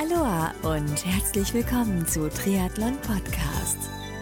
Aloha und herzlich willkommen zu Triathlon Podcast.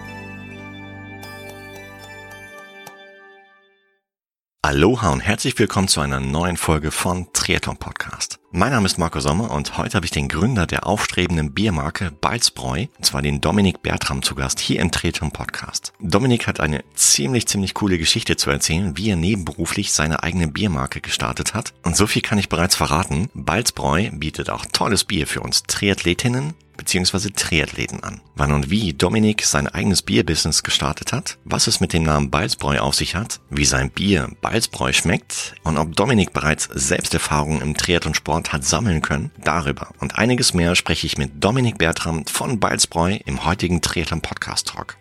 Aloha und herzlich willkommen zu einer neuen Folge von Triathlon Podcast. Mein Name ist Marco Sommer und heute habe ich den Gründer der aufstrebenden Biermarke Balzbräu, und zwar den Dominik Bertram, zu Gast hier im Triathlon Podcast. Dominik hat eine ziemlich coole Geschichte zu erzählen, wie er nebenberuflich seine eigene Biermarke gestartet hat. Und so viel kann ich bereits verraten: Balzbräu bietet auch tolles Bier für uns Triathletinnen bzw. Triathleten an. Wann und wie Dominik sein eigenes Bierbusiness gestartet hat, was es mit dem Namen Balzbräu auf sich hat, wie sein Bier Balzbräu schmeckt und ob Dominik bereits Selbsterfahrungen im Triathlonsport hat sammeln können, darüber und einiges mehr spreche ich mit Dominik Bertram von Balzbräu im heutigen Triathlon Podcast Talk.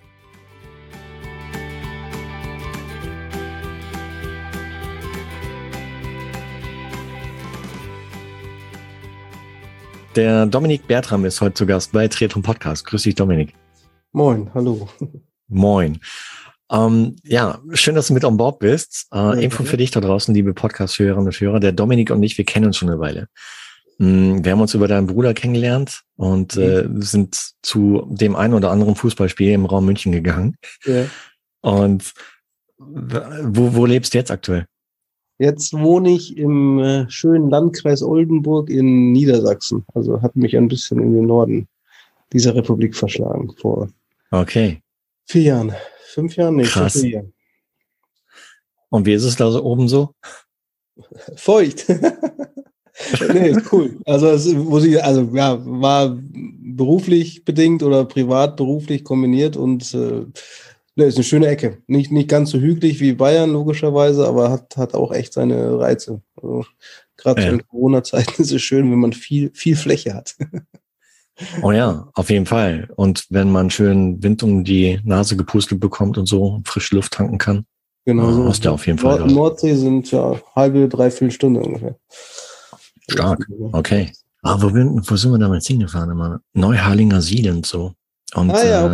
Der Dominik Bertram ist heute zu Gast bei Triathlon Podcast. Grüß dich, Dominik. Moin, hallo. Moin. Schön, dass du mit an Bord bist. Info für dich da draußen, liebe Podcast-Hörerinnen und Hörer. Der Dominik und ich, wir kennen uns schon eine Weile. Wir haben uns über deinen Bruder kennengelernt und sind zu dem einen oder anderen Fußballspiel im Raum München gegangen. Ja. Und wo lebst du jetzt aktuell? Jetzt wohne ich im schönen Landkreis Oldenburg in Niedersachsen. Also hat mich ein bisschen in den Norden dieser Republik verschlagen vor 4 Jahren. 5 Jahren? Nee, krass. 4 Jahren. Und wie ist es da so oben so? Feucht. Nee, cool. Also war beruflich bedingt oder privat beruflich kombiniert und ist eine schöne Ecke. Nicht ganz so hügelig wie Bayern, logischerweise, aber hat auch echt seine Reize. Also, gerade in Corona-Zeiten ist es schön, wenn man viel Fläche hat. Oh ja, auf jeden Fall. Und wenn man schön Wind um die Nase gepustet bekommt und so frische Luft tanken kann, genau so. Hast du auf jeden Fall. Nordsee sind halbe, dreiviertel Stunde ungefähr. Stark, okay. Aber wo sind wir damals hingefahren? Immer? Neuharlinger Siedend so. Und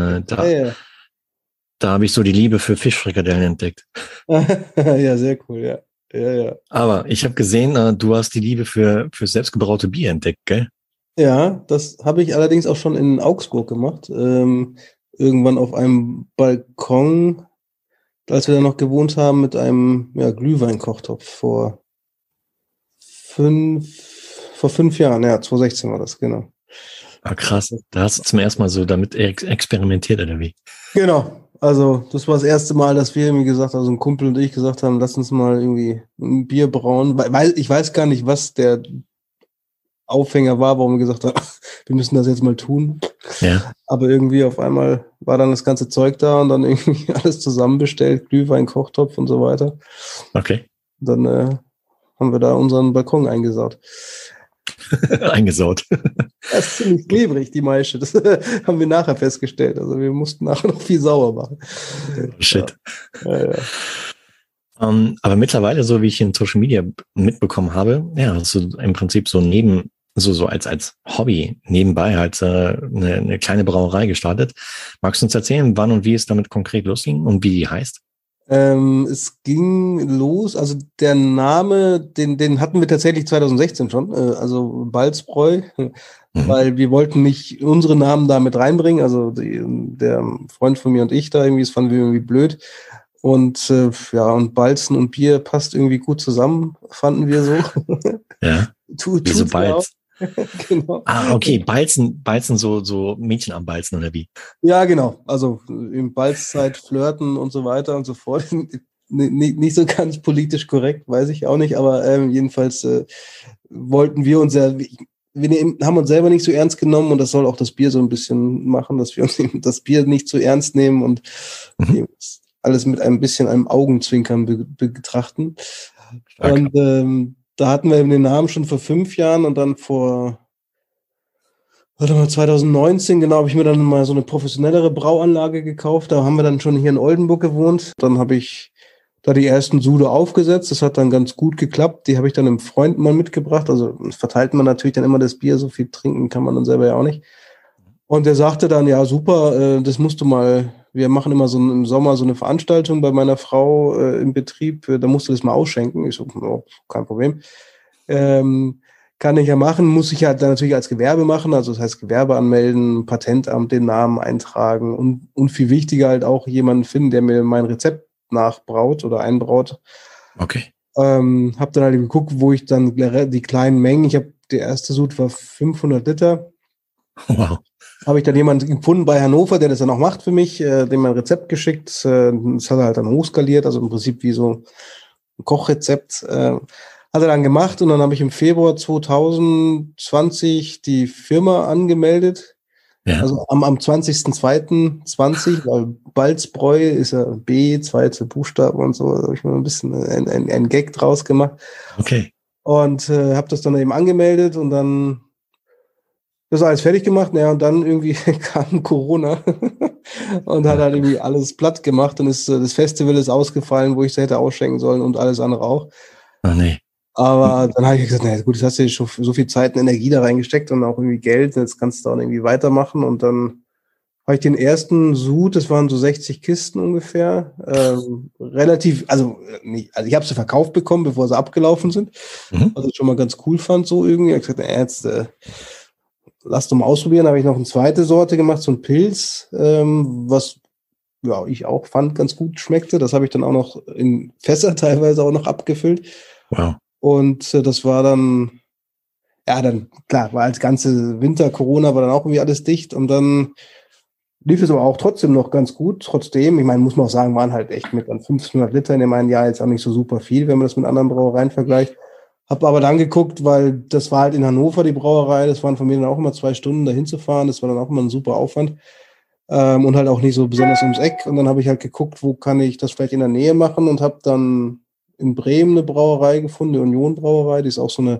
da habe ich so die Liebe für Fischfrikadellen entdeckt. Ja, sehr cool, ja. Aber ich habe gesehen, du hast die Liebe für selbstgebraute Bier entdeckt, gell? Ja, das habe ich allerdings auch schon in Augsburg gemacht. Irgendwann auf einem Balkon, als wir da noch gewohnt haben, mit einem Glühweinkochtopf vor 5 Jahren, 2016 war das, genau. Ah, krass. Da hast du zum ersten Mal so damit experimentiert, oder wie? Genau. Also, das war das erste Mal, dass wir irgendwie gesagt haben, also ein Kumpel und ich gesagt haben, lass uns mal irgendwie ein Bier brauen. Weil ich weiß gar nicht, was der Aufhänger war, warum wir gesagt haben, wir müssen das jetzt mal tun. Ja. Aber irgendwie auf einmal war dann das ganze Zeug da und dann irgendwie alles zusammenbestellt, Glühwein, Kochtopf und so weiter. Okay. Und dann haben wir da unseren Balkon eingesaut. Eingesaut. Das ist ziemlich klebrig, die Maische. Das haben wir nachher festgestellt. Also wir mussten nachher noch viel sauer machen. Shit. Ja. Aber mittlerweile, so wie ich in Social Media mitbekommen habe, hast du im Prinzip so als Hobby nebenbei halt eine kleine Brauerei gestartet. Magst du uns erzählen, wann und wie es damit konkret losging und wie die heißt? Es ging los, also der Name, den hatten wir tatsächlich 2016 schon, also Balzbräu, weil wir wollten nicht unsere Namen da mit reinbringen, also der Freund von mir und ich da irgendwie, das fanden wir irgendwie blöd. Und und Balzen und Bier passt irgendwie gut zusammen, fanden wir so. Ja. Wieso Balz? Genau. Ah, okay. Balzen so Mädchen am Balzen oder wie? Ja, genau. Also in Balzzeit flirten und so weiter und so fort. Nicht so ganz politisch korrekt, weiß ich auch nicht, aber jedenfalls wollten wir uns wir haben uns selber nicht so ernst genommen und das soll auch das Bier so ein bisschen machen, dass wir uns das Bier nicht so ernst nehmen und alles mit ein bisschen einem Augenzwinkern betrachten. Stark. Und da hatten wir den Namen schon vor 5 Jahren und dann 2019, genau, habe ich mir dann mal so eine professionellere Brauanlage gekauft. Da haben wir dann schon hier in Oldenburg gewohnt. Dann habe ich da die ersten Sude aufgesetzt. Das hat dann ganz gut geklappt. Die habe ich dann einem Freund mal mitgebracht. Also verteilt man natürlich dann immer das Bier. So viel trinken kann man dann selber ja auch nicht. Und der sagte dann, ja super, das musst du mal, wir machen immer so im Sommer so eine Veranstaltung bei meiner Frau im Betrieb, da musst du das mal ausschenken. Ich so, kein Problem. kann ich ja machen, muss ich halt dann natürlich als Gewerbe machen, also das heißt Gewerbe anmelden, Patentamt den Namen eintragen und viel wichtiger halt auch jemanden finden, der mir mein Rezept nachbraut oder einbraut. Okay. Hab dann halt geguckt, wo ich dann die kleinen Mengen, der erste Sud war 500 Liter. Wow. Habe ich dann jemanden gefunden bei Hannover, der das dann auch macht für mich, dem mein Rezept geschickt. Das hat er halt dann hochskaliert, also im Prinzip wie so ein Kochrezept. Hat er dann gemacht und dann habe ich im Februar 2020 die Firma angemeldet. Ja. Also am 20.02.20, weil Balzbräu ist ja B, zweite Buchstaben und so, da habe ich mal ein bisschen ein Gag draus gemacht. Okay. Und habe das dann eben angemeldet und dann das alles fertig gemacht. Naja, und dann irgendwie kam Corona und hat halt irgendwie alles platt gemacht und das Festival ist ausgefallen, wo ich es hätte ausschenken sollen und alles andere auch. Ach nee. Aber dann habe ich gesagt, naja, gut, jetzt hast du schon so viel Zeit und Energie da reingesteckt und auch irgendwie Geld, jetzt kannst du auch irgendwie weitermachen. Und dann habe ich den ersten Sud, das waren so 60 Kisten ungefähr, relativ, also ich habe sie verkauft bekommen, bevor sie abgelaufen sind, was ich schon mal ganz cool fand, so irgendwie. Ich habe gesagt, jetzt lass doch mal ausprobieren. Habe ich noch eine zweite Sorte gemacht, so ein Pilz, was ja ich auch fand ganz gut schmeckte. Das habe ich dann auch noch in Fässer teilweise auch noch abgefüllt. Wow. Und das war dann, ja, dann, klar, war als ganze Winter, Corona war dann auch irgendwie alles dicht und dann lief es aber auch trotzdem noch ganz gut. Trotzdem, ich meine, muss man auch sagen, waren halt echt mit 1500 Liter in dem einen Jahr jetzt auch nicht so super viel, wenn man das mit anderen Brauereien vergleicht. Hab aber dann geguckt, weil das war halt in Hannover die Brauerei, das waren von mir dann auch immer 2 Stunden dahin zu fahren, das war dann auch immer ein super Aufwand und halt auch nicht so besonders ums Eck. Und dann habe ich halt geguckt, wo kann ich das vielleicht in der Nähe machen und habe dann in Bremen eine Brauerei gefunden, die Union Brauerei, die ist auch so eine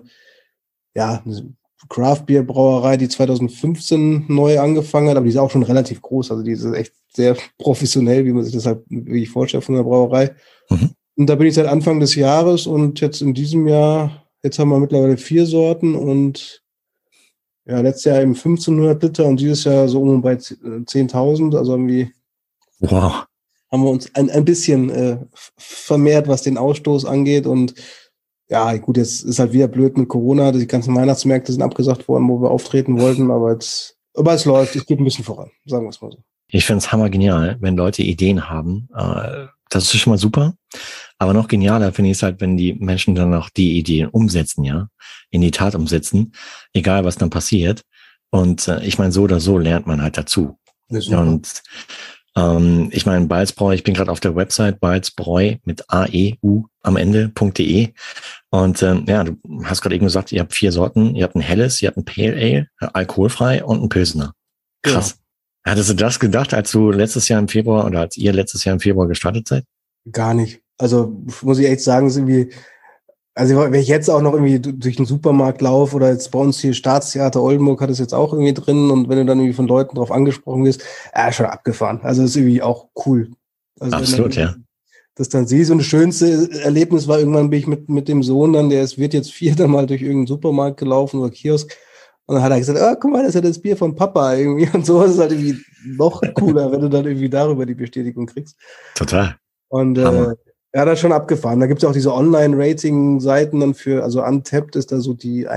Craft-Bier-Brauerei, die 2015 neu angefangen hat, aber die ist auch schon relativ groß, also die ist echt sehr professionell, wie man sich das halt wirklich vorstellt von der Brauerei. Und da bin ich seit Anfang des Jahres und jetzt in diesem Jahr, jetzt haben wir mittlerweile 4 Sorten und ja, letztes Jahr eben 1500 Liter und dieses Jahr so um bei 10.000, also irgendwie haben wir uns ein bisschen vermehrt, was den Ausstoß angeht. Und ja, gut, jetzt ist halt wieder blöd mit Corona. Die ganzen Weihnachtsmärkte sind abgesagt worden, wo wir auftreten wollten. Aber es läuft, es geht ein bisschen voran, sagen wir es mal so. Ich finde es hammergenial, wenn Leute Ideen haben. Das ist schon mal super. Aber noch genialer finde ich es halt, wenn die Menschen dann auch die Ideen umsetzen, ja, in die Tat umsetzen, egal was dann passiert. Und ich meine, so oder so lernt man halt dazu. Und ich meine, Balzbräu, ich bin gerade auf der Website Balzbräu mit AEU am Ende.de und ja, du hast gerade eben gesagt, ihr habt 4 Sorten, ihr habt ein helles, ihr habt ein Pale Ale, alkoholfrei und ein Pilsner. Krass. Ja. Hattest du das gedacht, als ihr letztes Jahr im Februar gestartet seid? Gar nicht. Also muss ich echt sagen, ist irgendwie, also wenn ich jetzt auch noch irgendwie durch den Supermarkt laufe oder jetzt bei uns hier Staatstheater Oldenburg hat es jetzt auch irgendwie drin und wenn du dann irgendwie von Leuten drauf angesprochen wirst, schon abgefahren. Also das ist irgendwie auch cool. Also absolut, ja. Das dann siehst und das schönste Erlebnis war, irgendwann bin ich mit dem Sohn dann, wird jetzt 4. Mal durch irgendeinen Supermarkt gelaufen oder Kiosk und dann hat er gesagt, guck mal, das ist ja das Bier von Papa irgendwie und so. Das ist halt irgendwie noch cooler, wenn du dann irgendwie darüber die Bestätigung kriegst. Total. Und ja, das ist schon abgefahren. Da gibt es auch diese Online-Rating-Seiten dann für, also Untapped ist da so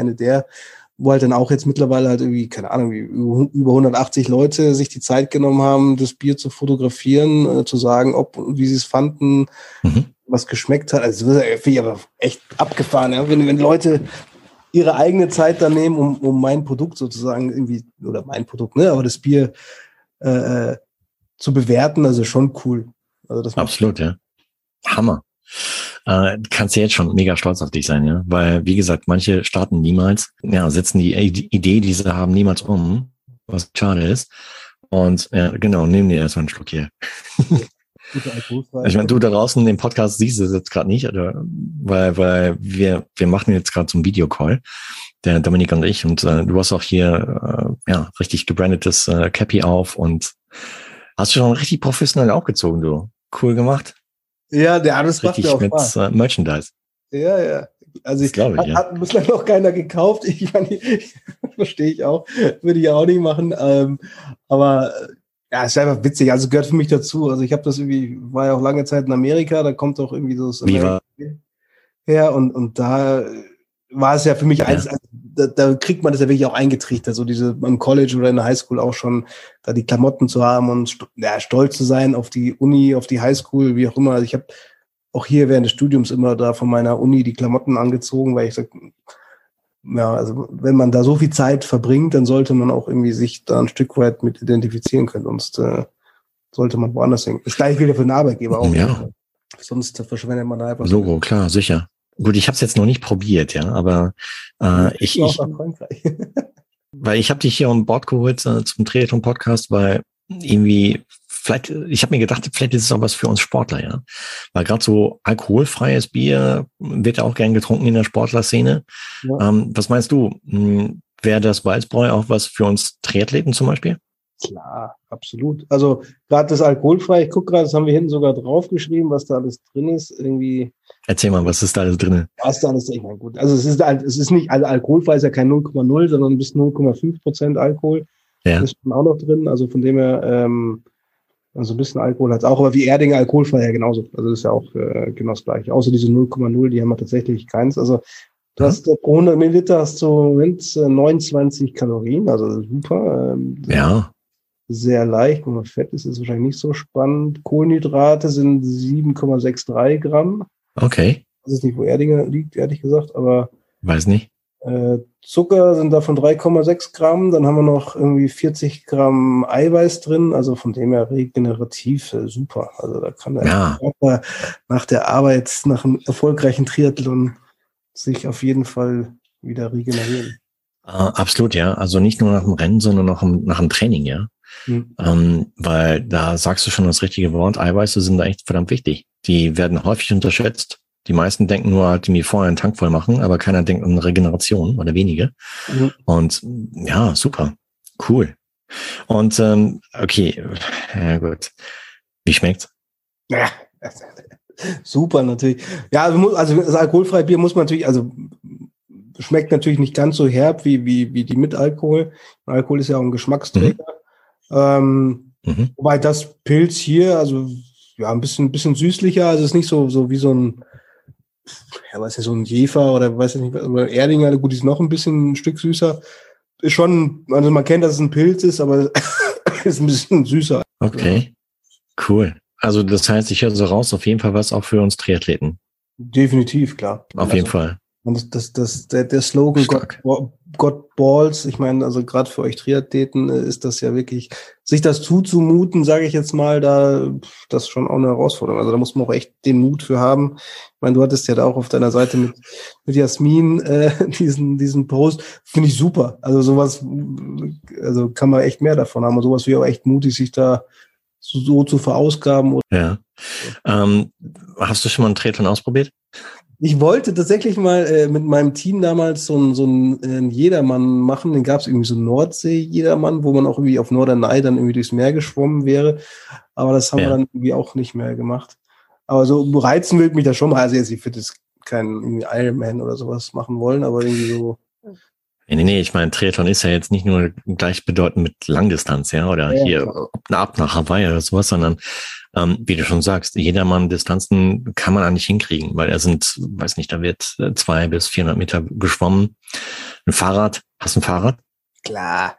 wo halt dann auch jetzt mittlerweile halt irgendwie, keine Ahnung, über 180 Leute sich die Zeit genommen haben, das Bier zu fotografieren, zu sagen, wie sie es fanden, was geschmeckt hat. Also das finde ich aber echt abgefahren, ja? Wenn Leute ihre eigene Zeit dann nehmen, um mein Produkt sozusagen irgendwie, oder mein Produkt, ne, aber das Bier zu bewerten, also schon cool. Also das absolut, ja. Hammer. Kannst du jetzt schon mega stolz auf dich sein, ja? Weil, wie gesagt, manche starten niemals, ja, setzen die Idee, die sie haben, niemals um, was schade ist. Und ja, genau, nehmen dir erstmal einen Schluck hier. Ich meine, du da draußen im Podcast siehst es jetzt gerade nicht, oder weil wir machen jetzt gerade so einen Videocall, der Dominik und ich, und du hast auch hier richtig gebrandetes Cappy auf und hast du schon richtig professionell aufgezogen, du. Cool gemacht. Ja, das macht ja auch Spaß. Mit Merchandise. Ja. Also ich glaube, hat bislang noch keiner gekauft. Ich meine, verstehe ich auch. Würde ich auch nicht machen. Aber ja, es ist einfach witzig. Also gehört für mich dazu. Also ich habe das irgendwie, war ja auch lange Zeit in Amerika. Da kommt auch irgendwie so das her. Und da war es ja für mich da kriegt man das ja wirklich auch eingetrichtert, so diese im College oder in der Highschool auch schon, da die Klamotten zu haben und stolz zu sein auf die Uni, auf die Highschool, wie auch immer. Also ich habe auch hier während des Studiums immer da von meiner Uni die Klamotten angezogen, weil ich sage, ja, also wenn man da so viel Zeit verbringt, dann sollte man auch irgendwie sich da ein Stück weit mit identifizieren können, sonst sollte man woanders hin. Das gleiche wieder für den Arbeitgeber auch. Ja. Sonst verschwendet man da einfach. Logo, klar, sicher. Gut, ich habe es jetzt noch nicht probiert, ja, aber weil ich habe dich hier an Bord geholt zum Triathlon-Podcast, weil irgendwie vielleicht, ich habe mir gedacht, vielleicht ist es auch was für uns Sportler, ja, weil gerade so alkoholfreies Bier wird ja auch gern getrunken in der Sportlerszene. Ja. Was meinst du? Wäre das Balzbräu auch was für uns Triathleten zum Beispiel? Klar, absolut. Also gerade das alkoholfrei, ich gucke gerade, das haben wir hinten sogar draufgeschrieben, was da alles drin ist. Irgendwie. Erzähl mal, was ist da alles drin? Was da alles drin? Ich meine, gut. Also es ist nicht, also alkoholfrei ist ja kein 0,0, sondern bis 0,5% Alkohol. Ja. Ist auch noch drin. Also von dem her, also ein bisschen Alkohol hat es auch, aber wie Erdinger alkoholfrei ja genauso. Also das ist ja auch genau das Gleiche. Außer diese 0,0, die haben wir tatsächlich keins. Also du hast pro 100 Milliliter hast du im Moment 29 Kalorien, also super. Ja. Sehr leicht. Wenn man Fett ist, ist es wahrscheinlich nicht so spannend. Kohlenhydrate sind 7,63 Gramm. Okay. Das ist nicht, wo Erdinger liegt, ehrlich gesagt, aber. Weiß nicht. Zucker sind davon 3,6 Gramm. Dann haben wir noch irgendwie 40 Gramm Eiweiß drin. Also von dem her regenerativ super. Also da kann der Körper nach der Arbeit, nach einem erfolgreichen Triathlon sich auf jeden Fall wieder regenerieren. Absolut, ja. Also nicht nur nach dem Rennen, sondern auch nach dem Training, ja. Weil da sagst du schon das richtige Wort, Eiweiße sind da echt verdammt wichtig. Die werden häufig unterschätzt. Die meisten denken nur halt, die vorher einen Tank voll machen, aber keiner denkt an Regeneration oder wenige. Und ja, super, cool. Und okay, ja gut. Wie schmeckt's? Ja, super natürlich. Ja, also das alkoholfreie Bier muss man natürlich, also schmeckt natürlich nicht ganz so herb wie die mit Alkohol. Alkohol ist ja auch ein Geschmacksträger. Wobei das Pilz hier, also ja, ein bisschen süßlicher, also ist nicht so wie so ein, ja, weiß nicht, so ein Jefer oder weiß ich nicht, oder Erdinger, gut, die ist noch ein Stück süßer. Ist schon, also man kennt, dass es ein Pilz ist, aber ist ein bisschen süßer. Okay, cool. Also das heißt, ich höre so raus, auf jeden Fall was auch für uns Triathleten. Definitiv, klar. Auf jeden Fall. Und der Slogan God Balls, ich meine, also gerade für euch Triathleten ist das ja wirklich, sich das zuzumuten, sage ich jetzt mal, das ist schon auch eine Herausforderung. Also da muss man auch echt den Mut für haben. Ich meine, du hattest ja da auch auf deiner Seite mit Jasmin diesen Post, finde ich super. Also sowas, also kann man echt mehr davon haben. Und sowas wäre auch echt mutig, sich da so zu verausgaben. Ja. Hast du schon mal einen Triathlon ausprobiert? Ich wollte tatsächlich mal mit meinem Team damals so einen Jedermann machen. Den gab es irgendwie so einen Nordsee-Jedermann, wo man auch irgendwie auf Norderney dann irgendwie durchs Meer geschwommen wäre. Aber das haben wir dann irgendwie auch nicht mehr gemacht. Aber so reizen will mich das schon mal. Also jetzt, ich würde jetzt keinen Ironman oder sowas machen wollen, aber irgendwie so. Nee, ich meine, Triathlon ist ja jetzt nicht nur gleichbedeutend mit Langdistanz, ja, oder hier ab nach Hawaii oder sowas, sondern wie du schon sagst, Jedermann-Distanzen kann man eigentlich hinkriegen, weil weiß nicht, da wird 200 bis 400 Meter geschwommen. Ein Fahrrad, hast du ein Fahrrad? Klar.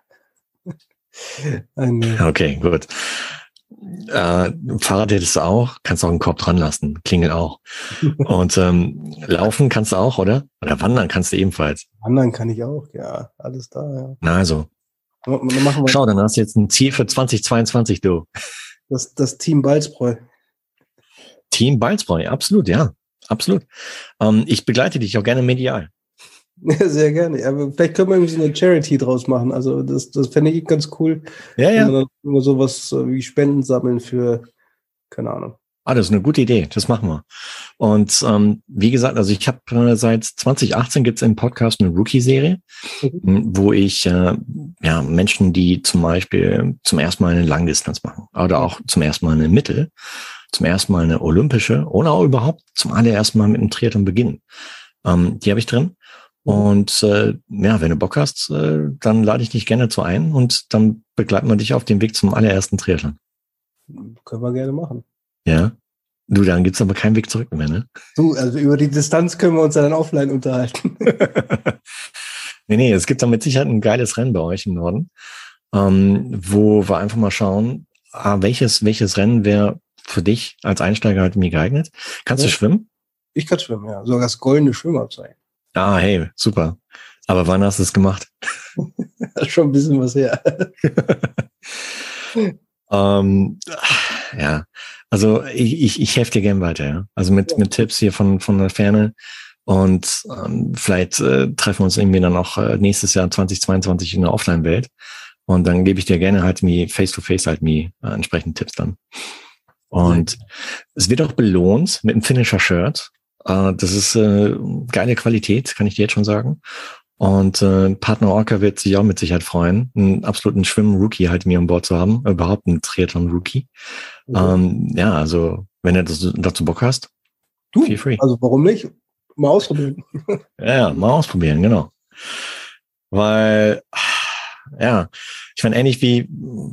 Okay, gut. Fahrrad hättest du auch, kannst auch einen Korb dran lassen, klingelt auch. Und laufen kannst du auch, oder? Oder wandern kannst du ebenfalls. Wandern kann ich auch, ja, alles da, ja. Na also. Schau, dann hast du jetzt ein Ziel für 2022, du. Das Team Balzbräu. Team Balzbräu, absolut, ja, absolut. Ich begleite dich auch gerne medial. Ja, sehr gerne. Aber vielleicht können wir irgendwie so eine Charity draus machen. Also das fände ich ganz cool. Ja. Wenn wir dann immer sowas wie Spenden sammeln für, keine Ahnung. Das ist eine gute Idee. Das machen wir. Und wie gesagt, also ich habe seit 2018 gibt's im Podcast eine Rookie-Serie, wo ich Menschen, die zum Beispiel zum ersten Mal eine Langdistanz machen oder auch zum ersten Mal eine Mittel, zum ersten Mal eine olympische oder auch überhaupt zum allerersten Mal mit einem Triathlon beginnen. Die habe ich drin. Und wenn du Bock hast, dann lade ich dich gerne zu ein und dann begleiten wir dich auf dem Weg zum allerersten Triathlon. Können wir gerne machen. Ja. Du, dann gibt's aber keinen Weg zurück mehr, ne? Du, also über die Distanz können wir uns dann offline unterhalten. Nee, es gibt da mit Sicherheit ein geiles Rennen bei euch im Norden, wo wir einfach mal schauen, welches Rennen wäre für dich als Einsteiger halt mir geeignet. Kannst du schwimmen? Ich kann schwimmen, ja. Sogar das goldene Schwimmerzeichen. Ah, hey, super. Aber wann hast du es gemacht? Das ist schon ein bisschen was her. Ja, also ich helfe dir gern weiter, ja. Also mit Tipps hier von der Ferne. Und vielleicht treffen wir uns irgendwie dann auch nächstes Jahr 2022 in der Offline-Welt. Und dann gebe ich dir gerne halt mir face-to-face halt mir entsprechend Tipps dann. Und es wird auch belohnt mit einem Finisher-Shirt. Das ist geile Qualität, kann ich dir jetzt schon sagen. Und Partner Orca wird sich auch mit Sicherheit freuen, einen absoluten Schwimmen-Rookie halt mir an Bord zu haben, überhaupt einen Triathlon-Rookie. Ja, also wenn du dazu Bock hast, feel free. Also warum nicht? Mal ausprobieren. Ja, mal ausprobieren, genau. Weil, ja, ich meine, ähnlich wie,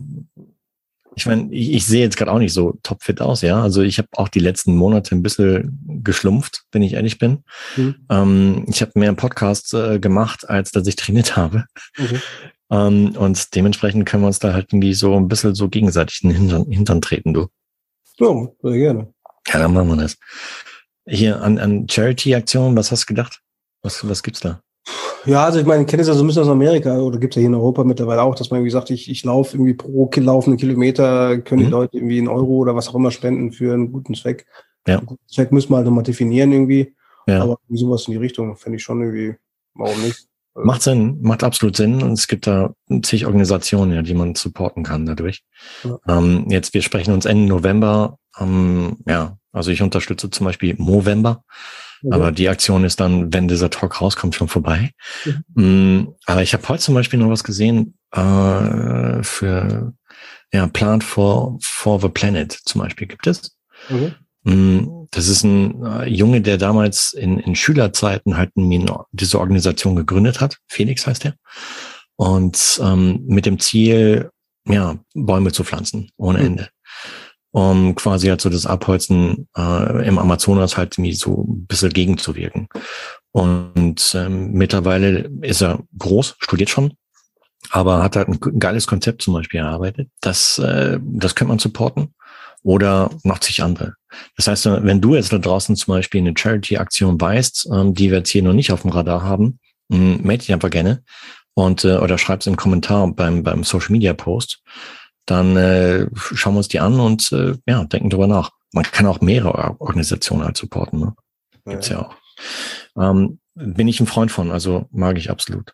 ich sehe jetzt gerade auch nicht so topfit aus, ja. Also ich habe auch die letzten Monate ein bisschen geschlumpft, wenn ich ehrlich bin. Ich habe mehr Podcasts gemacht, als dass ich trainiert habe. Und dementsprechend können wir uns da halt irgendwie so ein bisschen so gegenseitig in den Hintern treten, du. Ja, sehr gerne. Ja, dann machen wir das. Hier an Charity-Aktionen, was hast du gedacht? Was gibt's da? Ja, also ich meine, ich kenne es ja so ein bisschen aus Amerika oder gibt es ja hier in Europa mittlerweile auch, dass man irgendwie sagt, ich laufe irgendwie pro laufenden Kilometer, können die Leute irgendwie 1 Euro oder was auch immer spenden für einen guten Zweck. Ja. Einen guten Zweck müssen wir halt nochmal definieren irgendwie. Ja. Aber sowas in die Richtung fände ich schon irgendwie, warum nicht? Macht Sinn, macht absolut Sinn. Und es gibt da zig Organisationen, ja, die man supporten kann dadurch. Ja. Jetzt, wir sprechen uns Ende November. Ja, also ich unterstütze zum Beispiel Movember. Aber die Aktion ist dann, wenn dieser Talk rauskommt, schon vorbei. Aber ich habe heute zum Beispiel noch was gesehen für Plant for the Planet zum Beispiel gibt es. Das ist ein Junge, der damals in Schülerzeiten halt diese Organisation gegründet hat. Felix heißt er. Und mit dem Ziel, Bäume zu pflanzen ohne Ende. Um quasi halt so das Abholzen im Amazonas halt irgendwie so ein bisschen gegenzuwirken. Und mittlerweile ist er groß, studiert schon, aber hat halt ein geiles Konzept zum Beispiel erarbeitet. Das könnte man supporten oder noch zig andere. Das heißt, wenn du jetzt da draußen zum Beispiel eine Charity-Aktion weißt, die wir jetzt hier noch nicht auf dem Radar haben, melde dich einfach gerne und oder schreib's im Kommentar beim Social-Media-Post. Dann schauen wir uns die an und denken drüber nach. Man kann auch mehrere Organisationen halt supporten, ne? Gibt's ja auch. Bin ich ein Freund von, also mag ich absolut.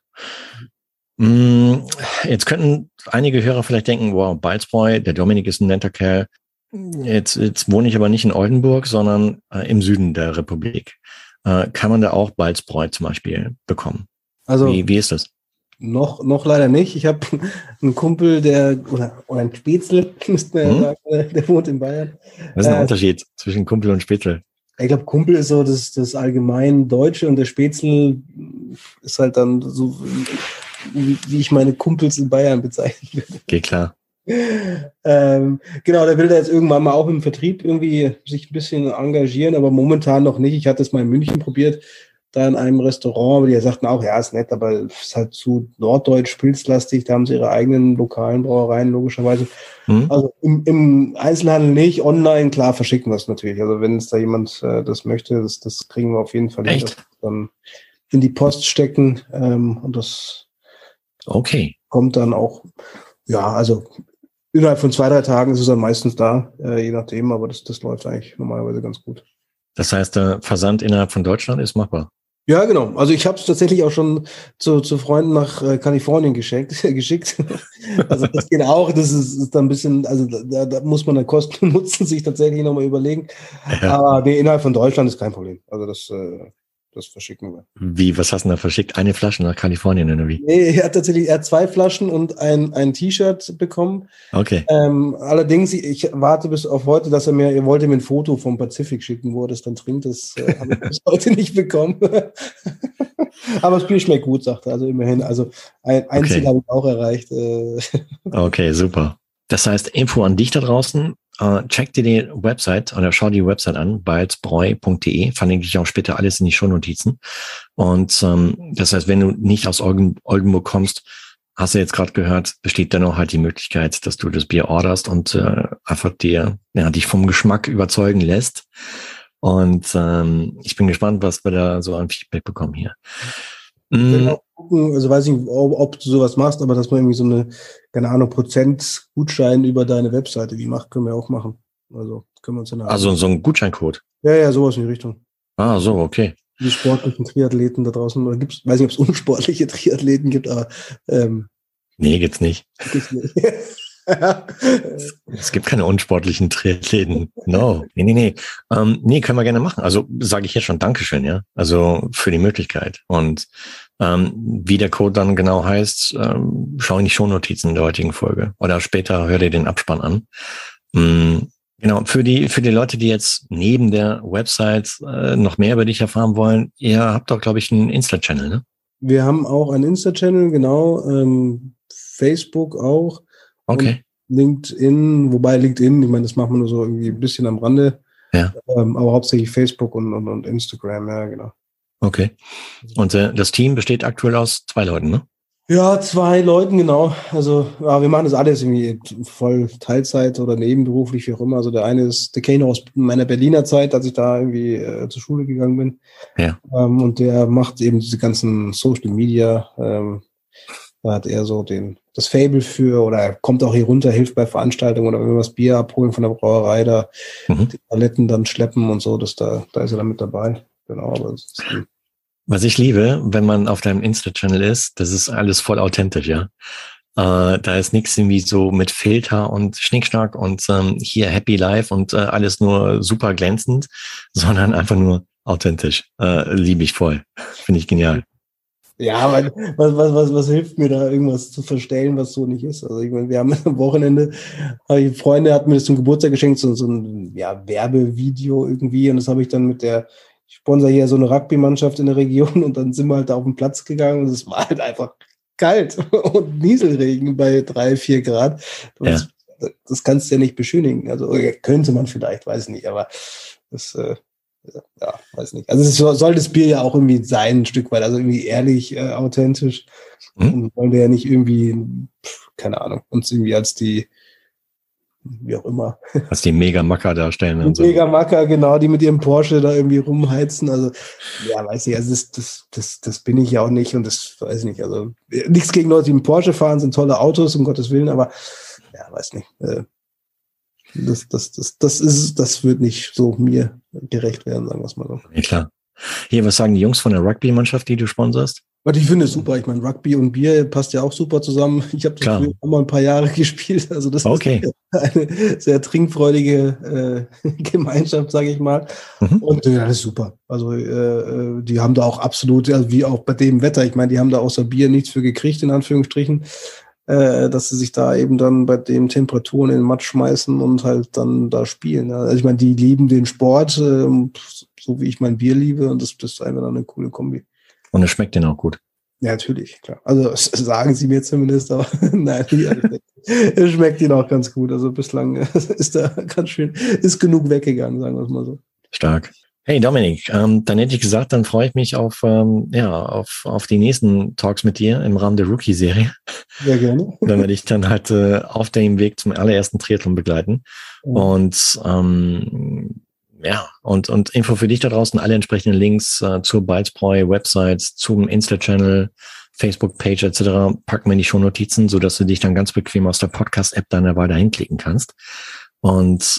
Jetzt könnten einige Hörer vielleicht denken, wow, Balzbräu, der Dominik ist ein netter Kerl. Jetzt wohne ich aber nicht in Oldenburg, sondern im Süden der Republik. Kann man da auch Balzbräu zum Beispiel bekommen? Also wie ist das? Noch leider nicht. Ich habe einen Kumpel, oder ein Spätzle, müsste man ja sagen, der wohnt in Bayern. Was ist der Unterschied zwischen Kumpel und Spätzle? Ich glaube, Kumpel ist so das allgemein Deutsche und der Spätzle ist halt dann so, wie ich meine Kumpels in Bayern bezeichnen würde. Geht klar. Genau, der will da jetzt irgendwann mal auch im Vertrieb irgendwie sich ein bisschen engagieren, aber momentan noch nicht. Ich hatte es mal in München probiert, da in einem Restaurant, aber die sagten auch, ja, ist nett, aber es ist halt zu norddeutsch, pilzlastig, da haben sie ihre eigenen lokalen Brauereien, logischerweise. Also im Einzelhandel nicht, online, klar, verschicken wir es natürlich. Also wenn es da jemand das möchte, das kriegen wir auf jeden Fall hin, das dann in die Post stecken und das kommt dann auch, also innerhalb von 2-3 Tagen ist es dann meistens da, je nachdem, aber das läuft eigentlich normalerweise ganz gut. Das heißt, der Versand innerhalb von Deutschland ist machbar? Ja, genau. Also ich habe es tatsächlich auch schon zu Freunden nach Kalifornien geschickt. Also das geht auch. Das ist dann ein bisschen, also da muss man dann Kosten und Nutzen sich tatsächlich nochmal überlegen. Ja. Aber innerhalb von Deutschland ist kein Problem. Also das verschicken wir. Wie, was hast du da verschickt? Eine Flasche nach Kalifornien oder wie? Nee, er hat 2 Flaschen und ein T-Shirt bekommen. Okay. Allerdings, ich warte bis auf heute, dass er wollte mir ein Foto vom Pazifik schicken, wo er das dann trinkt. Das habe ich bis heute nicht bekommen. Aber das Bier schmeckt gut, sagt er. Also immerhin. Also ein Ziel habe ich auch erreicht. Okay, super. Das heißt, Info an dich da draußen. check dir die Website oder schau die Website an, balzbräu.de, verlinke ich auch später alles in die Shownotizen. Und das heißt, wenn du nicht aus Oldenburg kommst, hast du jetzt gerade gehört, besteht dann auch halt die Möglichkeit, dass du das Bier orderst und einfach dich vom Geschmack überzeugen lässt. Und ich bin gespannt, was wir da so an Feedback bekommen hier. Gucken, also weiß nicht, ob du sowas machst, aber dass man irgendwie so eine, keine Ahnung, Prozentgutschein über deine Webseite, die macht, können wir auch machen. Also können wir uns Also so ein Gutscheincode? Ja, sowas in die Richtung. Ah, so, okay. Die sportlichen Triathleten da draußen, oder gibt's, weiß nicht, ob es unsportliche Triathleten gibt, aber nee, gibt's nicht. Es gibt keine unsportlichen Triathleten. No. Nee. Nee, können wir gerne machen. Also sage ich jetzt schon Dankeschön, ja. Also für die Möglichkeit. Und wie der Code dann genau heißt, schau in die Shownotizen der heutigen Folge. Oder später hör dir den Abspann an. Genau, für die Leute, die jetzt neben der Website noch mehr über dich erfahren wollen, ihr habt doch, glaube ich, einen Insta-Channel, ne? Wir haben auch einen Insta-Channel, genau. Facebook auch. Okay. Und LinkedIn, wobei LinkedIn, ich meine, das machen wir nur so irgendwie ein bisschen am Rande. Ja. Aber hauptsächlich Facebook und Instagram, ja, genau. Okay. Und das Team besteht aktuell aus 2 Leuten, ne? Ja, 2 Leuten, genau. Also, ja, wir machen das alles irgendwie voll Teilzeit oder nebenberuflich, wie auch immer. Also der eine ist der Keno aus meiner Berliner Zeit, als ich da irgendwie zur Schule gegangen bin. Ja. Und der macht eben diese ganzen Social Media. Da hat er so das Faible für, oder er kommt auch hier runter, hilft bei Veranstaltungen oder wenn wir das Bier abholen von der Brauerei, da die Paletten dann schleppen und so, da ist er dann mit dabei. Genau, aber es ist was ich liebe, wenn man auf deinem Insta-Channel ist, das ist alles voll authentisch, ja. Da ist nichts irgendwie so mit Filter und Schnickschnack und hier Happy Life und alles nur super glänzend, sondern einfach nur authentisch. Liebe ich voll. Finde ich genial. Ja, aber was hilft mir da, irgendwas zu verstellen, was so nicht ist? Also ich meine, wir haben am Wochenende, Freunde hatten mir das zum Geburtstag geschenkt, so ein Werbevideo irgendwie, und das habe ich dann ich sponsor hier so eine Rugby-Mannschaft in der Region, und dann sind wir halt da auf den Platz gegangen und es war halt einfach kalt und Nieselregen bei 3-4 Grad. Das kannst du ja nicht beschönigen. Also könnte man vielleicht, weiß nicht, aber das weiß nicht. Also es soll das Bier ja auch irgendwie sein, ein Stück weit, also irgendwie ehrlich, authentisch. Und wollen wir ja nicht irgendwie, keine Ahnung, uns irgendwie als die, wie auch immer. Als die Mega-Macker darstellen. Und so. Mega-Macker, genau, die mit ihrem Porsche da irgendwie rumheizen. Also, ja, weiß ich, also das bin ich ja auch nicht, und das weiß ich nicht. Also nichts gegen Leute, die einen Porsche fahren, sind tolle Autos, um Gottes Willen, aber ja, weiß nicht. Das wird nicht so mir gerecht werden, sagen wir es mal so. Ja, klar. Hier, was sagen die Jungs von der Rugby-Mannschaft, die du sponsorst? Aber ich finde es super. Ich meine, Rugby und Bier passt ja auch super zusammen. Ich habe das früher auch mal ein paar Jahre gespielt. Also das ist eine sehr trinkfreudige Gemeinschaft, sage ich mal. Und das ist super. Also die haben da auch absolut, also wie auch bei dem Wetter, ich meine, die haben da außer Bier nichts für gekriegt, in Anführungsstrichen, dass sie sich da eben dann bei den Temperaturen in den Matsch schmeißen und halt dann da spielen. Also ich meine, die lieben den Sport, so wie ich mein Bier liebe, und das ist einfach dann eine coole Kombi. Und es schmeckt denen auch gut. Ja, natürlich, klar. Also das sagen sie mir zumindest, aber nein, es schmeckt ihnen auch ganz gut. Also bislang ist da ganz schön, ist genug weggegangen, sagen wir es mal so. Stark. Hey Dominik, dann hätte ich gesagt, dann freue ich mich auf die nächsten Talks mit dir im Rahmen der Rookie-Serie. Sehr gerne. Wenn wir dich dann halt auf dem Weg zum allerersten Triathlon begleiten. Und und Info für dich da draußen, alle entsprechenden Links zur Balzbräu, Websites, zum Insta-Channel, Facebook-Page etc. packen wir in die Shownotizen, sodass du dich dann ganz bequem aus der Podcast-App dann dabei dahin klicken kannst. Und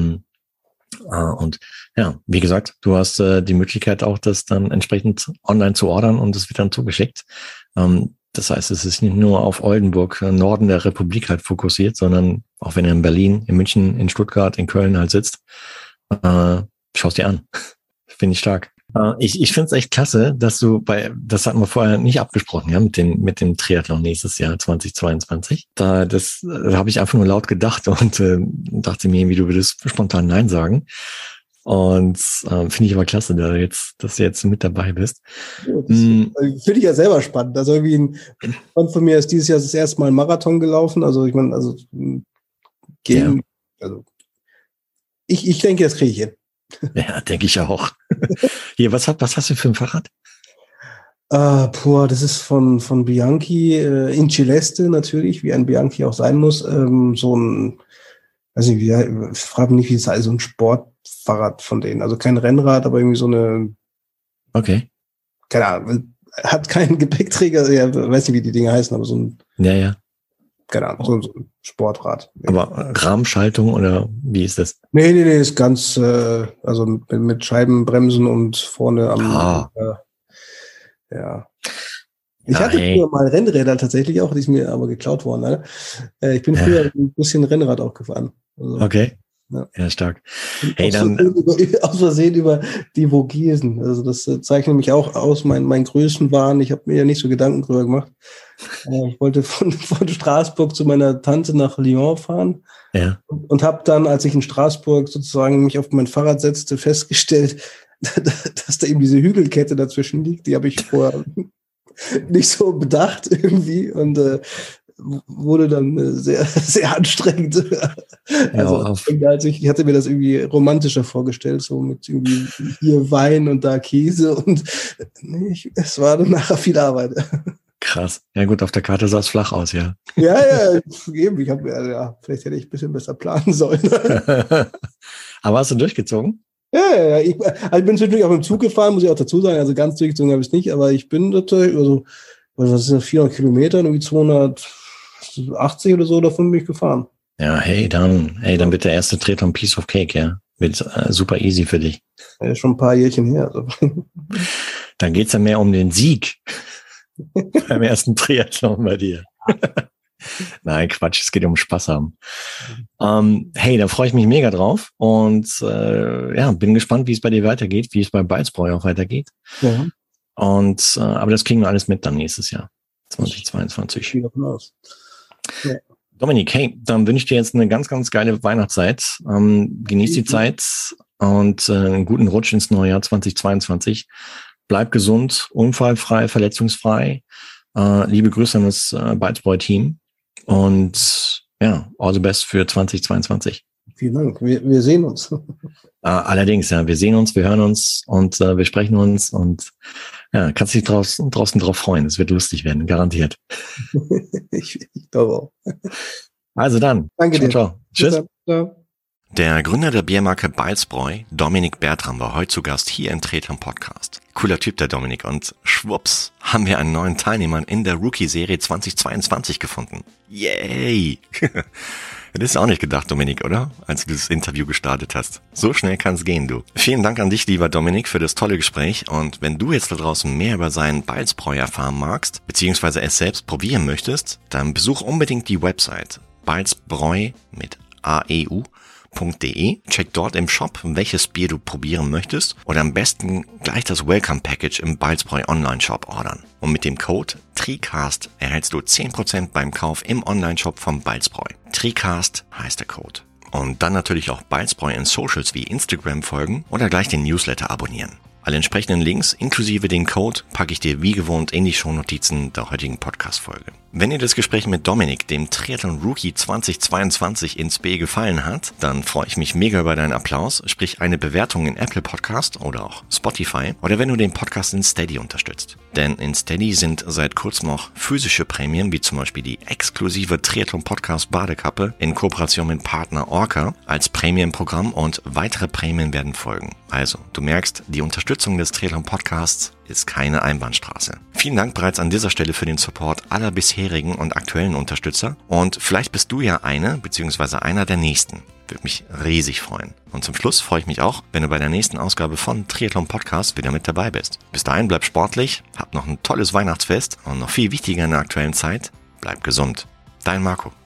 ja, wie gesagt, du hast die Möglichkeit auch, das dann entsprechend online zu ordern, und es wird dann zugeschickt. Das heißt, es ist nicht nur auf Oldenburg, Norden der Republik halt fokussiert, sondern auch wenn er in Berlin, in München, in Stuttgart, in Köln halt sitzt, schau's dir an. Finde ich stark. Ich finde es echt klasse, dass das hatten wir vorher nicht abgesprochen, ja, mit dem Triathlon nächstes Jahr 2022. Da habe ich einfach nur laut gedacht und dachte mir, wie du würdest spontan Nein sagen. Und finde ich aber klasse, dass du jetzt mit dabei bist. Ja, finde ich ja selber spannend. Also irgendwie ein Freund von mir ist dieses Jahr das erste Mal einen Marathon gelaufen. Also ich meine, Ich denke, das kriege ich hin. Ja, denke ich auch. Hier, was hast du für ein Fahrrad? Das ist von Bianchi, in Celeste natürlich, wie ein Bianchi auch sein muss. So ein, weiß nicht, ich frage mich nicht, wie es heißt, so ein Sportfahrrad von denen. Also kein Rennrad, aber irgendwie so eine. Okay. Keine Ahnung, hat keinen Gepäckträger, ja, weiß nicht, wie die Dinge heißen, aber so ein. Ja. Keine Ahnung, so ein Sportrad. Aber Rahmenschaltung oder wie ist das? Nee, ist ganz, also mit Scheibenbremsen und vorne am. Ja. Ich hatte früher mal Rennräder tatsächlich auch, die ist mir aber geklaut worden. Ne? Ich bin früher ein bisschen Rennrad auch gefahren. Also, okay. Ja, stark. Hey, dann aus Versehen über die Vogesen. Also das zeichnet mich auch aus, mein Größenwahn. Ich habe mir ja nicht so Gedanken drüber gemacht. Ich wollte von Straßburg zu meiner Tante nach Lyon fahren. Ja. Und habe dann, als ich in Straßburg sozusagen mich auf mein Fahrrad setzte, festgestellt, dass da eben diese Hügelkette dazwischen liegt. Die habe ich vorher nicht so bedacht irgendwie und wurde dann sehr, sehr anstrengend. Also ich hatte mir das irgendwie romantischer vorgestellt, so mit irgendwie hier Wein und da Käse und es war dann nachher viel Arbeit. Krass. Ja gut, auf der Karte sah es flach aus, ja. Ja, eben. Ich habe vielleicht hätte ich ein bisschen besser planen sollen. Aber hast du durchgezogen? Ja. Ich bin natürlich auch im Zug gefahren, muss ich auch dazu sagen. Also ganz durchgezogen habe ich es nicht, aber ich bin natürlich, also, was sind das, 400 Kilometer, irgendwie 280 oder so, davon bin ich gefahren. Ja, dann wird der erste Triathlon Piece of Cake, ja. Wird super easy für dich. Ja, schon ein paar Jährchen her. Also. Dann geht's ja mehr um den Sieg beim ersten Triathlon bei dir. Nein, Quatsch, es geht um Spaß haben. Da freue ich mich mega drauf und bin gespannt, wie es bei dir weitergeht, wie es bei Balzbräu auch weitergeht. Ja. Und aber das kriegen wir alles mit dann nächstes Jahr, 2022. Ja. Dominik, hey, dann wünsche ich dir jetzt eine ganz, ganz geile Weihnachtszeit. Genieß die Zeit und einen guten Rutsch ins neue Jahr 2022. Bleib gesund, unfallfrei, verletzungsfrei. Liebe Grüße an das Balzbräu-Team. Und all the best für 2022. Vielen Dank. Wir sehen uns. Allerdings, ja, wir sehen uns, wir hören uns und wir sprechen uns und kannst dich draußen drauf freuen. Es wird lustig werden, garantiert. Ich glaube auch. Also dann. Danke dir. Ciao. Tschüss. Ciao. Der Gründer der Biermarke Balzbräu, Dominik Bertram, war heute zu Gast hier im Triathlon Podcast. Cooler Typ, der Dominik. Und schwupps, haben wir einen neuen Teilnehmer in der Rookie-Serie 2022 gefunden. Yay! Hättest du auch nicht gedacht, Dominik, oder? Als du das Interview gestartet hast. So schnell kann's gehen, du. Vielen Dank an dich, lieber Dominik, für das tolle Gespräch. Und wenn du jetzt da draußen mehr über seinen Balzbräu erfahren magst, beziehungsweise es selbst probieren möchtest, dann besuch unbedingt die Website balzbräu mit AEU. Check dort im Shop, welches Bier du probieren möchtest oder am besten gleich das Welcome Package im Balzbräu Online Shop ordern. Und mit dem Code TRICAST erhältst du 10% beim Kauf im Online Shop vom Balzbräu. TRICAST heißt der Code. Und dann natürlich auch Balzbräu in Socials wie Instagram folgen oder gleich den Newsletter abonnieren. Alle entsprechenden Links inklusive den Code packe ich dir wie gewohnt in die Shownotizen der heutigen Podcast-Folge. Wenn dir das Gespräch mit Dominik, dem Triathlon Rookie 2022 ins B gefallen hat, dann freue ich mich mega über deinen Applaus, sprich eine Bewertung in Apple Podcast oder auch Spotify oder wenn du den Podcast in Steady unterstützt. Denn in Steady sind seit kurzem auch physische Prämien, wie zum Beispiel die exklusive Triathlon Podcast Badekappe in Kooperation mit Partner Orca als Prämienprogramm und weitere Prämien werden folgen. Also, du merkst, die Unterstützung des Triathlon Podcasts ist keine Einbahnstraße. Vielen Dank bereits an dieser Stelle für den Support aller bisherigen und aktuellen Unterstützer und vielleicht bist du ja eine bzw. einer der nächsten. Würde mich riesig freuen. Und zum Schluss freue ich mich auch, wenn du bei der nächsten Ausgabe von Triathlon Podcast wieder mit dabei bist. Bis dahin bleib sportlich, hab noch ein tolles Weihnachtsfest und noch viel wichtiger in der aktuellen Zeit, bleib gesund. Dein Marco.